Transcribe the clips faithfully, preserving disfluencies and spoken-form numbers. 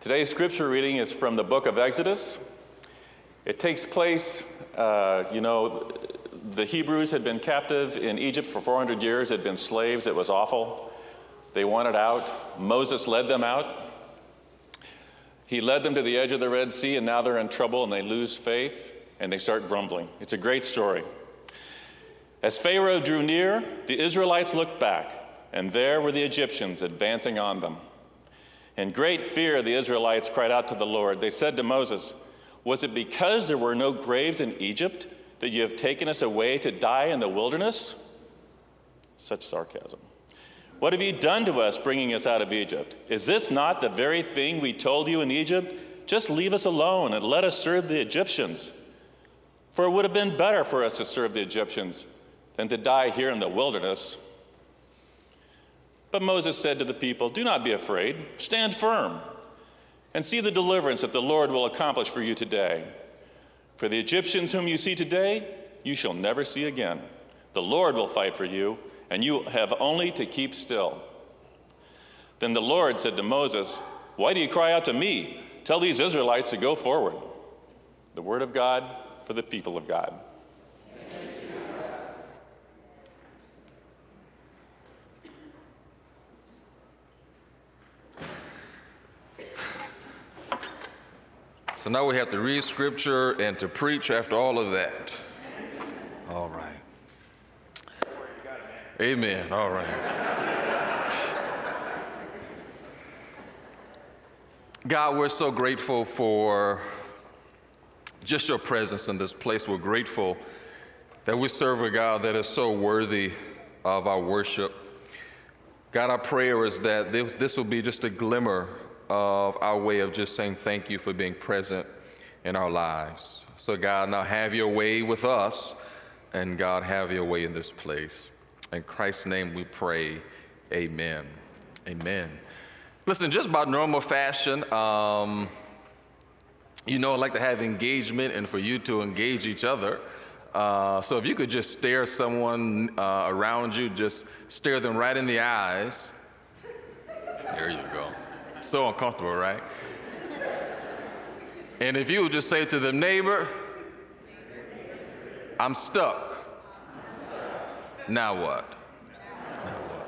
Today's scripture reading is from the book of Exodus. It takes place, uh, you know, the Hebrews had been captive in Egypt for four hundred years, had been slaves. It was awful. They wanted out. Moses led them out. He led them to the edge of the Red Sea, and now they're in trouble, and they lose faith, and they start grumbling. It's a great story. As Pharaoh drew near, the Israelites looked back, and there were the Egyptians advancing on them. In great fear, the Israelites cried out to the Lord. They said to Moses, "Was it because there were no graves in Egypt that you have taken us away to die in the wilderness?" Such sarcasm. "What have you done to us, bringing us out of Egypt? Is this not the very thing we told you in Egypt? Just leave us alone and let us serve the Egyptians. For it would have been better for us to serve the Egyptians than to die here in the wilderness." But Moses said to the people, "Do not be afraid. Stand firm and see the deliverance that the Lord will accomplish for you today. For the Egyptians whom you see today, you shall never see again. The Lord will fight for you, and you have only to keep still." Then the Lord said to Moses, "Why do you cry out to me? Tell these Israelites to go forward." The word of God for the people of God. So now we have to read scripture and to preach after all of that. All right. Amen. All right. God, we're so grateful for just your presence in this place. We're grateful that we serve a God that is so worthy of our worship. God, our prayer is that this, this will be just a glimmer of our way of just saying thank you for being present in our lives. So God, now have your way with us, and God, have your way in this place. In Christ's name we pray, amen. Amen. Listen, just about normal fashion, um, you know, I like to have engagement and for you to engage each other. Uh, so if you could just stare someone uh, around you, just stare them right in the eyes. There you go. So uncomfortable, right? And if you would just say to them, "Neighbor, I'm stuck." Now what? Now what?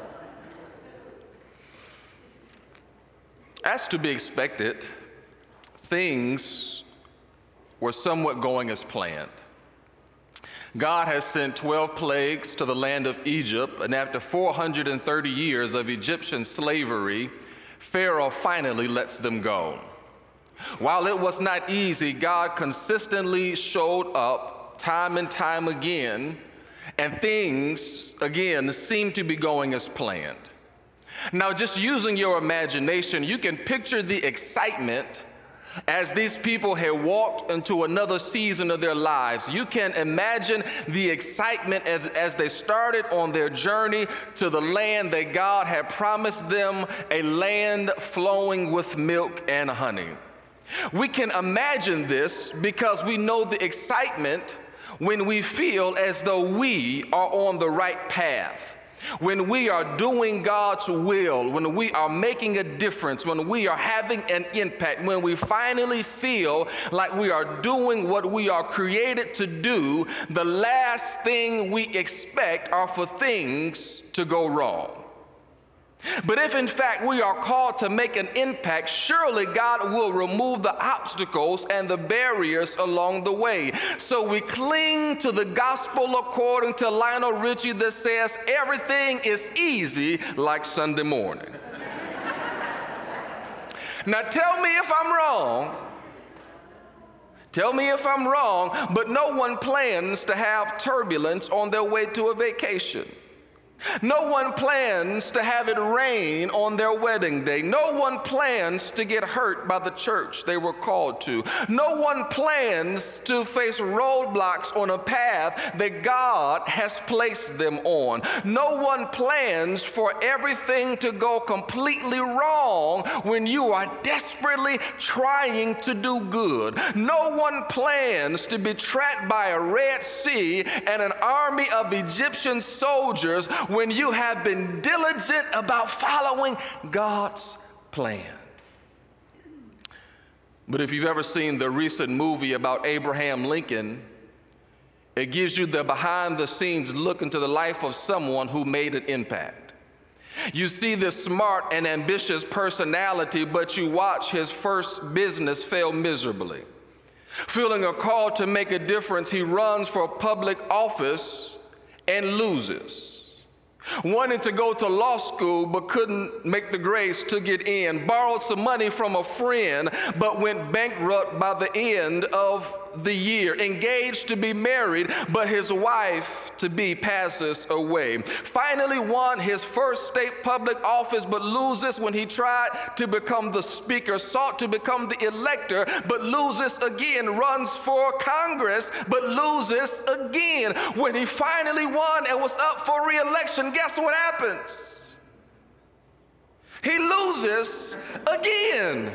As to be expected, things were somewhat going as planned. God has sent twelve plagues to the land of Egypt, and after four hundred thirty years of Egyptian slavery, Pharaoh finally lets them go. While it was not easy, God consistently showed up time and time again, and things, again, seemed to be going as planned. Now, just using your imagination, you can picture the excitement as these people had walked into another season of their lives. You can imagine the excitement as, as they started on their journey to the land that God had promised them, a land flowing with milk and honey. We can imagine this because we know the excitement when we feel as though we are on the right path. When we are doing God's will, when we are making a difference, when we are having an impact, when we finally feel like we are doing what we are created to do, the last thing we expect are for things to go wrong. But if in fact we are called to make an impact, surely God will remove the obstacles and the barriers along the way. So we cling to the gospel according to Lionel Richie that says everything is easy like Sunday morning. Now tell me if I'm wrong. Tell me if I'm wrong, but no one plans to have turbulence on their way to a vacation. No one plans to have it rain on their wedding day. No one plans to get hurt by the church they were called to. No one plans to face roadblocks on a path that God has placed them on. No one plans for everything to go completely wrong when you are desperately trying to do good. No one plans to be trapped by a Red Sea and an army of Egyptian soldiers when you have been diligent about following God's plan. But if you've ever seen the recent movie about Abraham Lincoln, it gives you the behind-the-scenes look into the life of someone who made an impact. You see this smart and ambitious personality, but you watch his first business fail miserably. Feeling a call to make a difference, he runs for public office and loses. Wanting to go to law school but couldn't make the grades to get in. Borrowed some money from a friend but went bankrupt by the end of the year. Engaged to be married, but his wife to be passes away. Finally won his first state public office but loses when he tried to become the speaker. Sought to become the elector but loses again. Runs for Congress but loses again. When he finally won and was up for re-election, guess what happens? He loses again.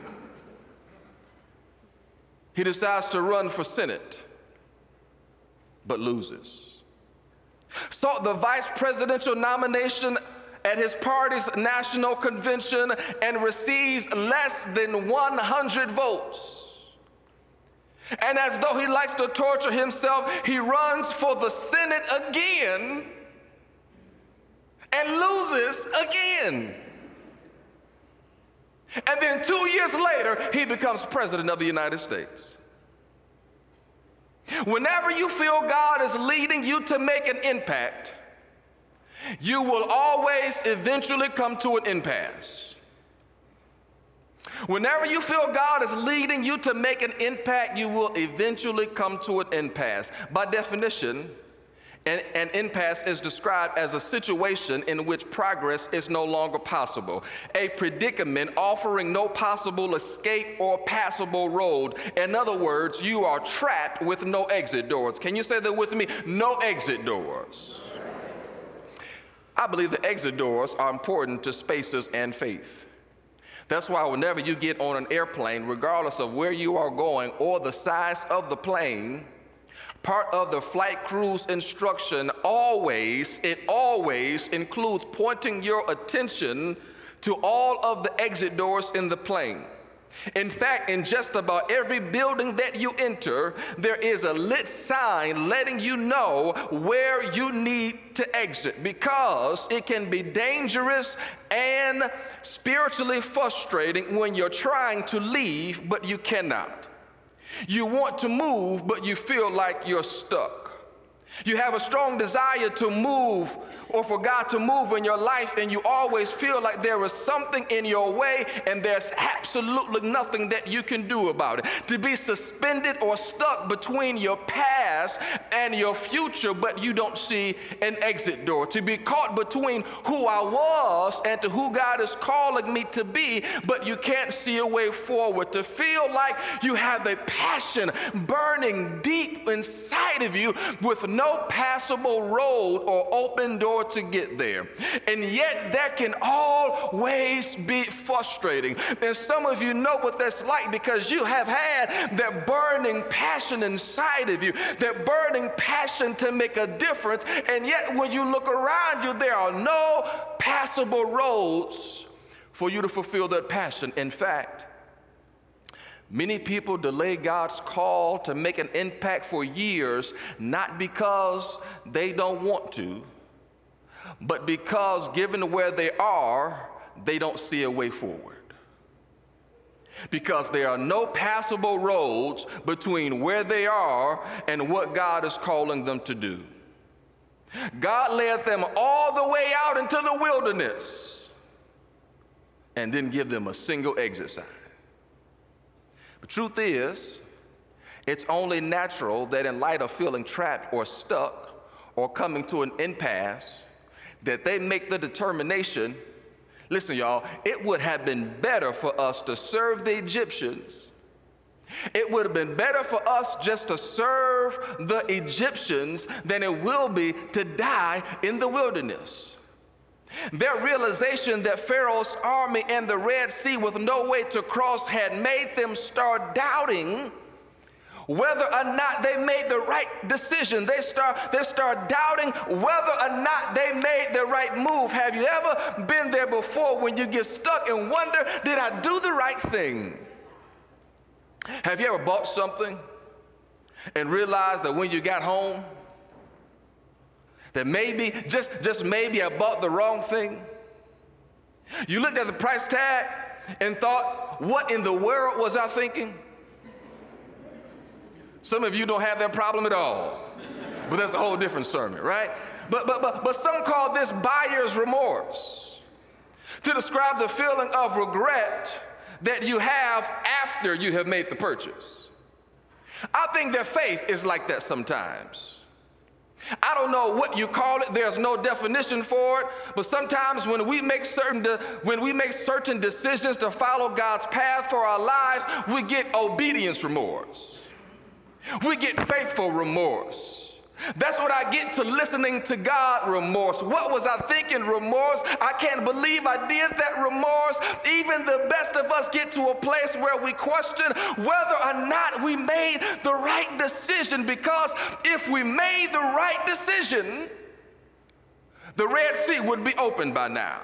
He decides to run for Senate, but loses. Sought the vice presidential nomination at his party's national convention and receives less than one hundred votes. And as though he likes to torture himself, he runs for the Senate again and loses again. And then two years later, he becomes president of the United States. Whenever you feel God is leading you to make an impact, you will always eventually come to an impasse. Whenever you feel God is leading you to make an impact, you will eventually come to an impasse. By definition, An, an impasse is described as a situation in which progress is no longer possible, a predicament offering no possible escape or passable road. In other words, you are trapped with no exit doors. Can you say that with me? No exit doors. I believe the exit doors are important to spacers and faith. That's why whenever you get on an airplane, regardless of where you are going or the size of the plane, part of the flight crew's instruction always, it always includes pointing your attention to all of the exit doors in the plane. In fact, in just about every building that you enter, there is a lit sign letting you know where you need to exit, because it can be dangerous and spiritually frustrating when you're trying to leave, but you cannot. You want to move, but you feel like you're stuck. You have a strong desire to move or for God to move in your life, and you always feel like there is something in your way and there's absolutely nothing that you can do about it. To be suspended or stuck between your past and your future, but you don't see an exit door. To be caught between who I was and to who God is calling me to be, but you can't see a way forward. To feel like you have a passion burning deep inside of you with no passable road or open door to get there. And yet that can always be frustrating. And some of you know what that's like, because you have had that burning passion inside of you, that burning passion to make a difference. And yet when you look around you, there are no passable roads for you to fulfill that passion. In fact, many people delay God's call to make an impact for years, not because they don't want to, but because given where they are, they don't see a way forward. Because there are no passable roads between where they are and what God is calling them to do. God led them all the way out into the wilderness and didn't give them a single exit sign. The truth is, it's only natural that in light of feeling trapped or stuck or coming to an impasse, that they make the determination, listen y'all, it would have been better for us to serve the Egyptians. It would have been better for us just to serve the Egyptians than it will be to die in the wilderness. Their realization that Pharaoh's army and the Red Sea with no way to cross had made them start doubting whether or not they made the right decision. They start, they start doubting whether or not they made the right move. Have you ever been there before when you get stuck and wonder, did I do the right thing? Have you ever bought something and realized that when you got home, that maybe, just, just maybe I bought the wrong thing? You looked at the price tag and thought, what in the world was I thinking? Some of you don't have that problem at all, but that's a whole different sermon, right? But, but, but, but some call this buyer's remorse to describe the feeling of regret that you have after you have made the purchase. I think that faith is like that sometimes. I don't know what you call it. There's no definition for it. But sometimes when we make certain de- when we make certain decisions to follow God's path for our lives, we get obedience remorse. We get faithful remorse. That's what I get to listening to God remorse. What was I thinking remorse? I can't believe I did that remorse. Even the best of us get to a place where we question whether or not we made the right decision, because if we made the right decision, the Red Sea would be open by now.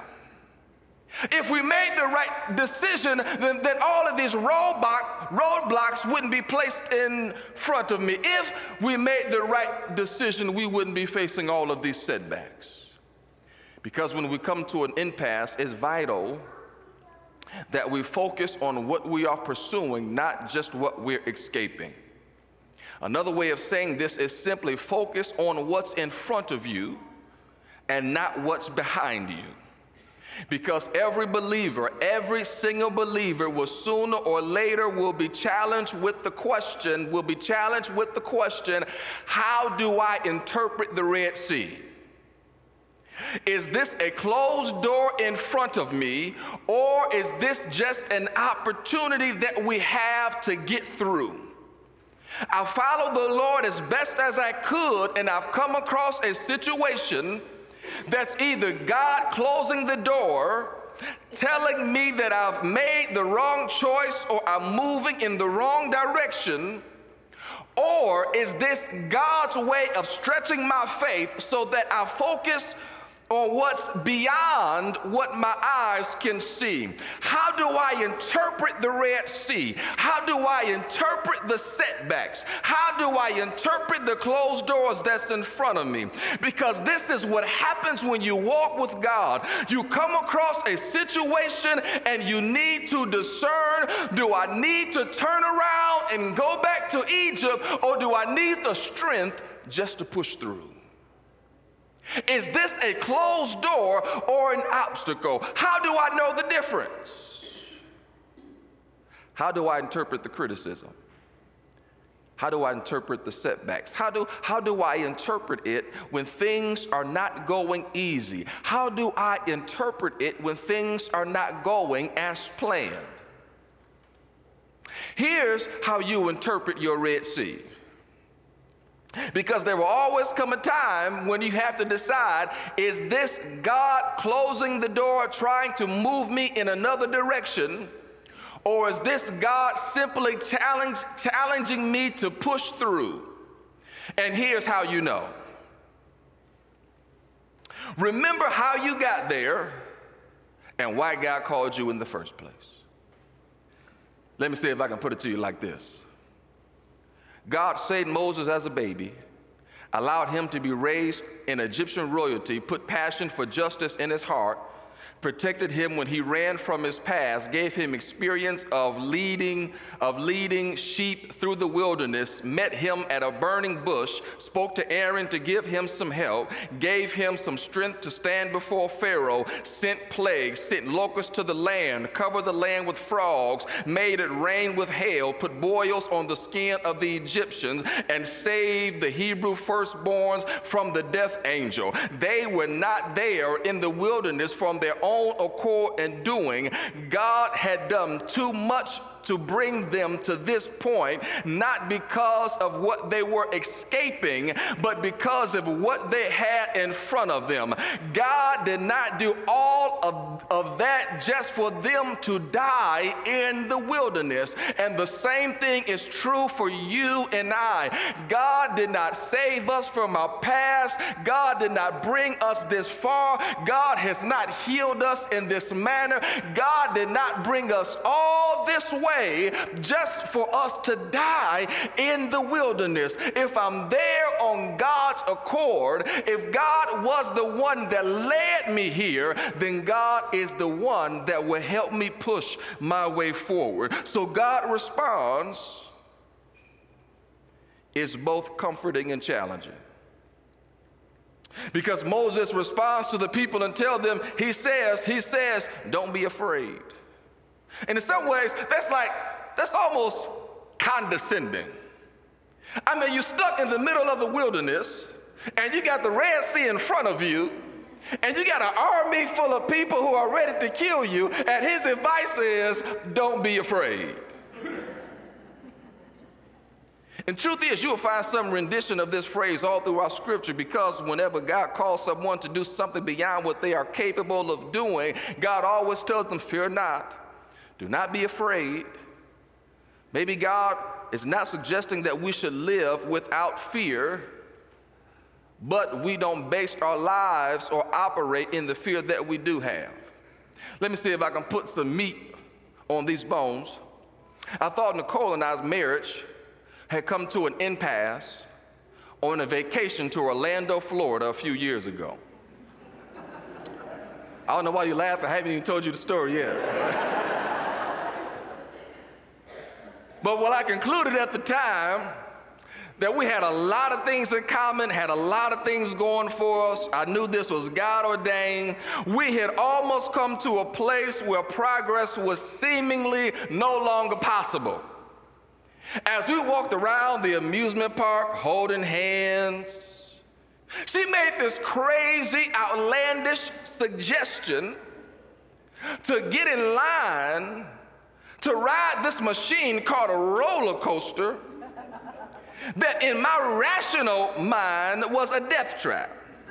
If we made the right decision, then, then all of these roadblock, roadblocks wouldn't be placed in front of me. If we made the right decision, we wouldn't be facing all of these setbacks. Because when we come to an impasse, it's vital that we focus on what we are pursuing, not just what we're escaping. Another way of saying this is simply focus on what's in front of you and not what's behind you. Because every believer, every single believer will sooner or later will be challenged with the question, will be challenged with the question, how do I interpret the Red Sea? Is this a closed door in front of me, or is this just an opportunity that we have to get through? I followed the Lord as best as I could, and I've come across a situation that's either God closing the door, telling me that I've made the wrong choice or I'm moving in the wrong direction, or is this God's way of stretching my faith so that I focus on what's beyond what my eyes can see? How do I interpret the Red Sea? How do I interpret the setbacks? How do I interpret the closed doors that's in front of me? Because this is what happens when you walk with God. You come across a situation and you need to discern, do I need to turn around and go back to Egypt, or do I need the strength just to push through? Is this a closed door or an obstacle? How do I know the difference? How do I interpret the criticism? How do I interpret the setbacks? How do, how do I interpret it when things are not going easy? How do I interpret it when things are not going as planned? Here's how you interpret your Red Sea. Because there will always come a time when you have to decide, is this God closing the door, trying to move me in another direction, or is this God simply challenge, challenging me to push through? And here's how you know. Remember how you got there and why God called you in the first place. Let me see if I can put it to you like this. God saved Moses as a baby, allowed him to be raised in Egyptian royalty, put passion for justice in his heart, protected him when he ran from his past, gave him experience of leading, of leading sheep through the wilderness, met him at a burning bush, spoke to Aaron to give him some help, gave him some strength to stand before Pharaoh, sent plagues, sent locusts to the land, covered the land with frogs, made it rain with hail, put boils on the skin of the Egyptians, and saved the Hebrew firstborns from the death angel. They were not there in the wilderness from their own accord and doing. God had done too much to bring them to this point, not because of what they were escaping, but because of what they had in front of them. God did not do all of, of that just for them to die in the wilderness. And the same thing is true for you and I. God did not save us from our past. God did not bring us this far. God has not healed us in this manner. God did not bring us all this way way just for us to die in the wilderness. If I'm there on God's accord, if God was the one that led me here, then God is the one that will help me push my way forward. So God responds is both comforting and challenging. Because Moses responds to the people and tells them, he says, he says, don't be afraid. And in some ways, that's like, that's almost condescending. I mean, you're stuck in the middle of the wilderness, and you got the Red Sea in front of you, and you got an army full of people who are ready to kill you, and his advice is, don't be afraid. And truth is, you will find some rendition of this phrase all throughout Scripture, because whenever God calls someone to do something beyond what they are capable of doing, God always tells them, fear not, do not be afraid. Maybe God is not suggesting that we should live without fear, but we don't base our lives or operate in the fear that we do have. Let me see if I can put some meat on these bones. I thought Nicole and I's marriage had come to an impasse on a vacation to Orlando, Florida a few years ago. I don't know why you laugh. I haven't even told you the story yet. But what I concluded at the time, that we had a lot of things in common, had a lot of things going for us. I knew this was God ordained. We had almost come to a place where progress was seemingly no longer possible. As we walked around the amusement park holding hands, she made this crazy, outlandish suggestion to get in line to ride this machine called a roller coaster that in my rational mind was a death trap.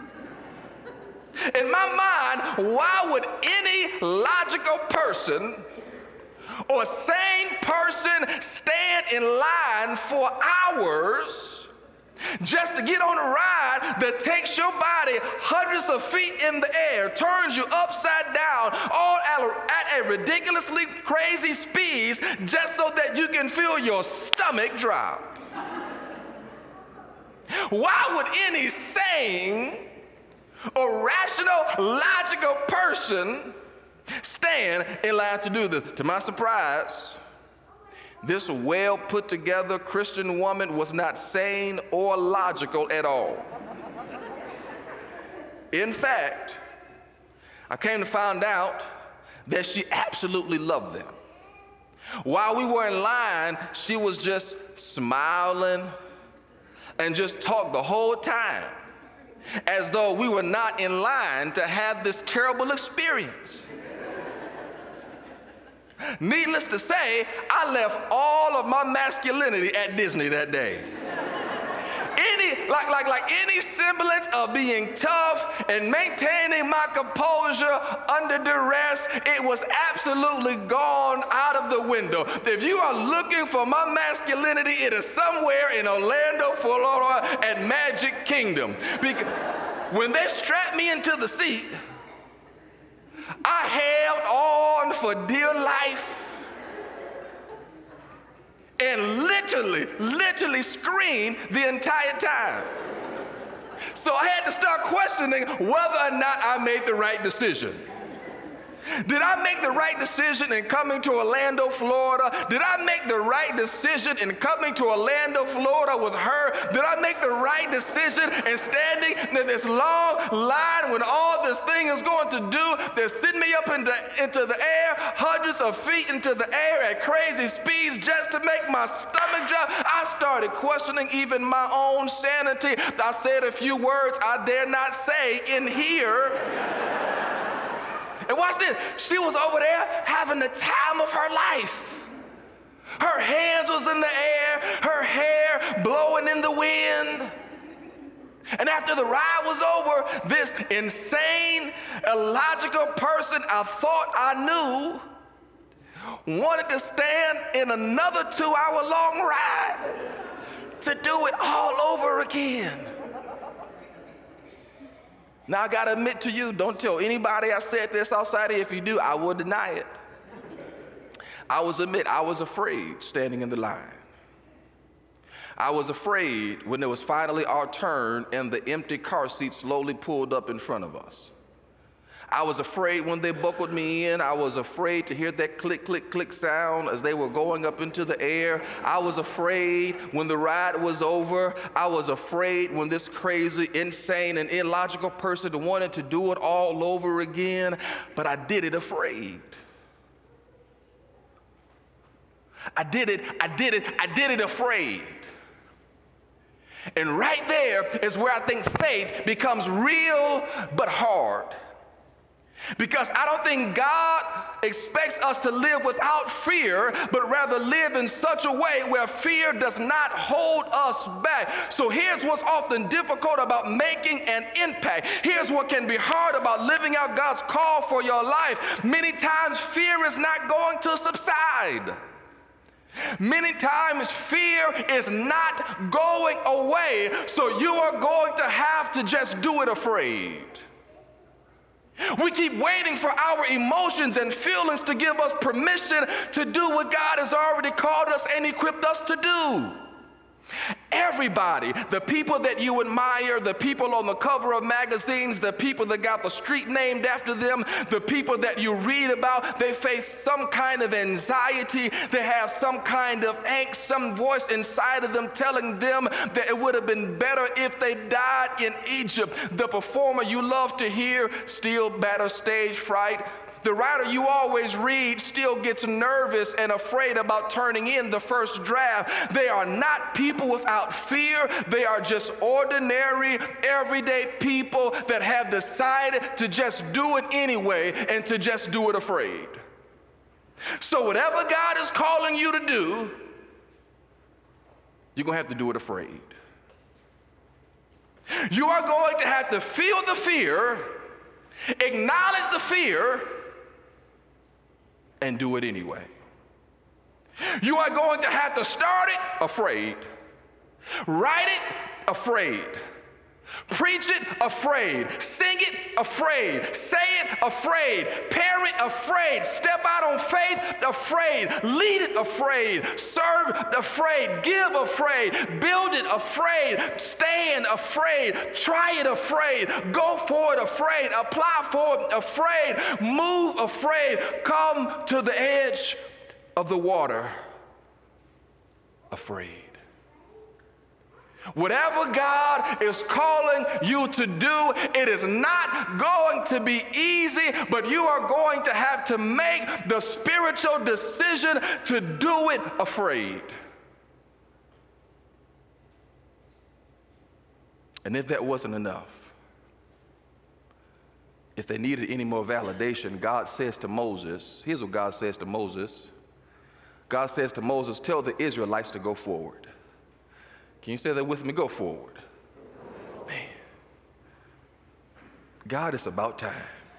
In my mind, why would any logical person or sane person stand in line for hours just to get on a ride that takes your body hundreds of feet in the air, turns you upside down, all at a ridiculously crazy speeds, just so that you can feel your stomach drop? Why would any sane or rational, logical person stand in line to do this? To my surprise, this well put together Christian woman was not sane or logical at all. In fact, I came to find out that she absolutely loved them. While we were in line, she was just smiling and just talked the whole time as though we were not in line to have this terrible experience. Needless to say, I left all of my masculinity at Disney that day. Any, like, like, like any semblance of being tough and maintaining my composure under duress, it was absolutely gone out of the window. If you are looking for my masculinity, it is somewhere in Orlando, Florida at Magic Kingdom. Because when they strapped me into the seat, I held on for dear life and literally, literally screamed the entire time. So I had to start questioning whether or not I made the right decision. Did I make the right decision in coming to Orlando, Florida? Did I make the right decision in coming to Orlando, Florida with her? Did I make the right decision in standing in this long line when all this thing is going to do? They're sending me up into, into the air, hundreds of feet into the air at crazy speeds just to make my stomach drop. I started questioning even my own sanity. I said a few words I dare not say in here. And watch this, she was over there having the time of her life. Her hands was in the air, her hair blowing in the wind. And after the ride was over, this insane, illogical person I thought I knew wanted to stand in another two-hour long ride to do it all over again. Now, I got to admit to you, don't tell anybody I said this outside here. If you do, I will deny it. I was admit, I was afraid standing in the line. I was afraid when it was finally our turn and the empty car seat slowly pulled up in front of us. I was afraid when they buckled me in. I was afraid to hear that click, click, click sound as they were going up into the air. I was afraid when the ride was over. I was afraid when this crazy, insane, and illogical person wanted to do it all over again, but I did it afraid. I did it, I did it, I did it afraid. And right there is where I think faith becomes real but hard. Because I don't think God expects us to live without fear, but rather live in such a way where fear does not hold us back. So here's what's often difficult about making an impact. Here's what can be hard about living out God's call for your life. Many times fear is not going to subside. Many times fear is not going away, so you are going to have to just do it afraid. We keep waiting for our emotions and feelings to give us permission to do what God has already called us and equipped us to do. Everybody, the people that you admire, the people on the cover of magazines, the people that got the street named after them, the people that you read about, they face some kind of anxiety. They have some kind of angst, some voice inside of them telling them that it would have been better if they died in Egypt. The performer you love to hear still battles stage fright. The writer you always read still gets nervous and afraid about turning in the first draft. They are not people without fear. They are just ordinary, everyday people that have decided to just do it anyway and to just do it afraid. So whatever God is calling you to do, you're going to have to do it afraid. You are going to have to feel the fear, acknowledge the fear, and do it anyway. You are going to have to start it afraid, write it afraid, preach it afraid, sing it afraid, say it afraid, parent afraid, step out on faith afraid, lead it afraid, serve afraid, give afraid, build it afraid, stand afraid, try it afraid, go for it afraid, apply for it afraid, move afraid, come to the edge of the water afraid. Whatever God is calling you to do, it is not going to be easy, but you are going to have to make the spiritual decision to do it afraid. And if that wasn't enough, if they needed any more validation, God says to Moses, here's what God says to Moses. God says to Moses, tell the Israelites to go forward. Can you say that with me? Go forward. Man, God, it's about time.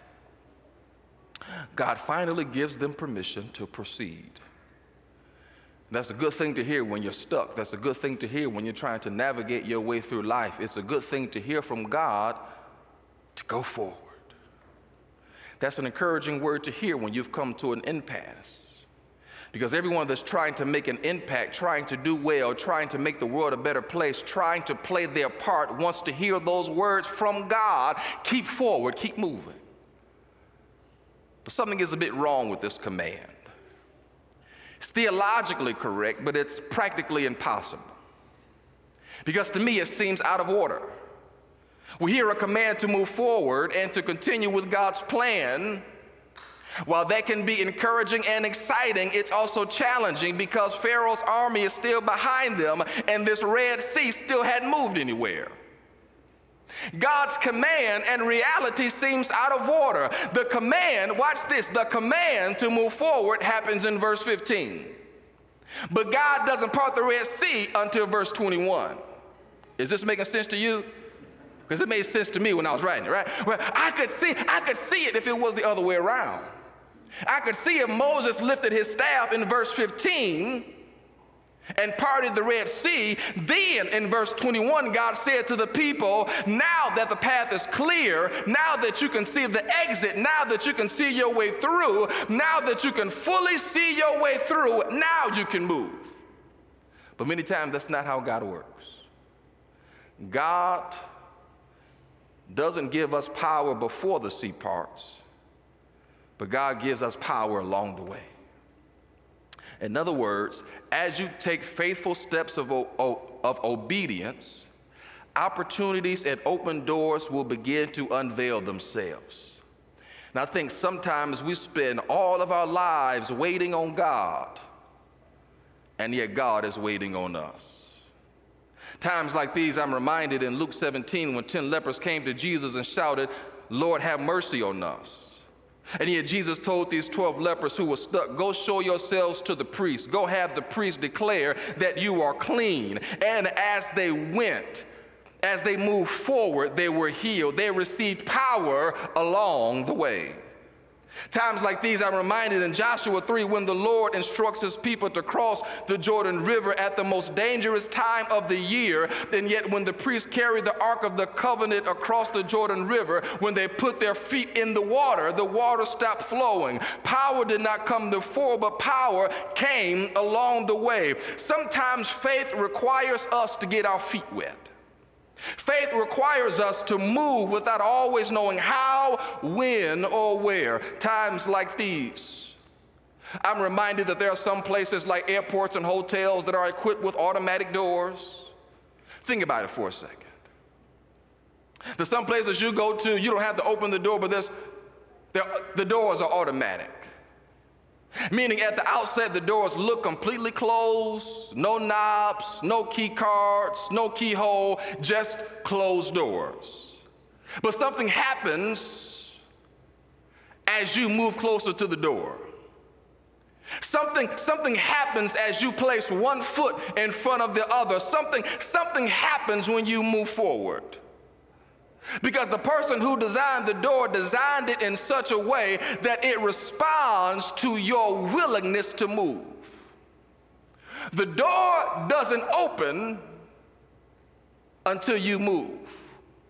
God finally gives them permission to proceed. That's a good thing to hear when you're stuck. That's a good thing to hear when you're trying to navigate your way through life. It's a good thing to hear from God to go forward. That's an encouraging word to hear when you've come to an impasse. Because everyone that's trying to make an impact, trying to do well, trying to make the world a better place, trying to play their part, wants to hear those words from God. Keep forward, keep moving. But something is a bit wrong with this command. It's theologically correct, but it's practically impossible. Because to me, it seems out of order. We hear a command to move forward and to continue with God's plan. While that can be encouraging and exciting, it's also challenging because Pharaoh's army is still behind them and this Red Sea still hadn't moved anywhere. God's command and reality seems out of order. The command, watch this, the command to move forward happens in verse fifteen. But God doesn't part the Red Sea until verse twenty-one. Is this making sense to you? Because it made sense to me when I was writing it, right? Well, I could see, I could see it if it was the other way around. I could see if Moses lifted his staff in verse fifteen, and parted the Red Sea. Then in verse twenty-one, God said to the people, now that the path is clear, now that you can see the exit, now that you can see your way through, now that you can fully see your way through, now you can move. But many times that's not how God works. God doesn't give us power before the sea parts, but God gives us power along the way. In other words, as you take faithful steps of, of obedience, opportunities and open doors will begin to unveil themselves. And I think sometimes we spend all of our lives waiting on God, and yet God is waiting on us. Times like these, I'm reminded in Luke seventeen when ten lepers came to Jesus and shouted, Lord, have mercy on us. And yet Jesus told these twelve lepers who were stuck, go show yourselves to the priest. Go have the priest declare that you are clean. And as they went, as they moved forward, they were healed. They received power along the way. Times like these, I'm reminded in Joshua three when the Lord instructs his people to cross the Jordan River at the most dangerous time of the year. And yet when the priests carried the Ark of the Covenant across the Jordan River, when they put their feet in the water, the water stopped flowing. Power did not come before, but power came along the way. Sometimes faith requires us to get our feet wet. Faith requires us to move without always knowing how, when, or where. Times like these, I'm reminded that there are some places like airports and hotels that are equipped with automatic doors. Think about it for a second. There's some places you go to, you don't have to open the door, but there's, the doors are automatic. Meaning at the outset, the doors look completely closed, no knobs, no key cards, no keyhole, just closed doors. But something happens as you move closer to the door. Something, something happens as you place one foot in front of the other. Something, something happens when you move forward. Because the person who designed the door designed it in such a way that it responds to your willingness to move. The door doesn't open until you move.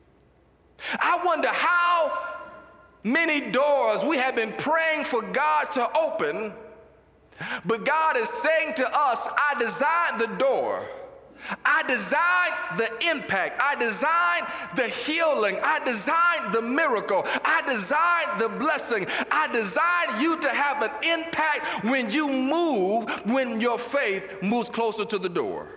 I wonder how many doors we have been praying for God to open, but God is saying to us, I designed the door. I designed the impact. I designed the healing. I designed the miracle. I designed the blessing. I designed you to have an impact when you move, when your faith moves closer to the door.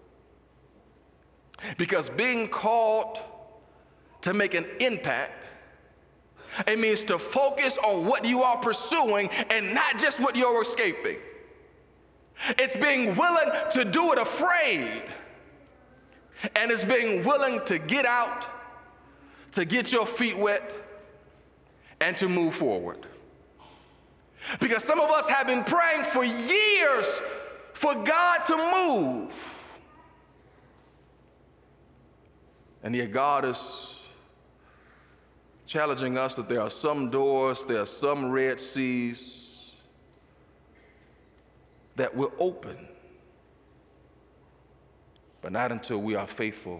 Because being called to make an impact, it means to focus on what you are pursuing and not just what you're escaping. It's being willing to do it afraid. And it's being willing to get out, to get your feet wet, and to move forward. Because some of us have been praying for years for God to move. And yet God is challenging us that there are some doors, there are some Red Seas that will open, but not until we are faithful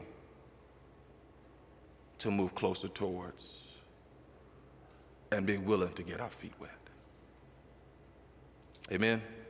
to move closer towards and be willing to get our feet wet. Amen.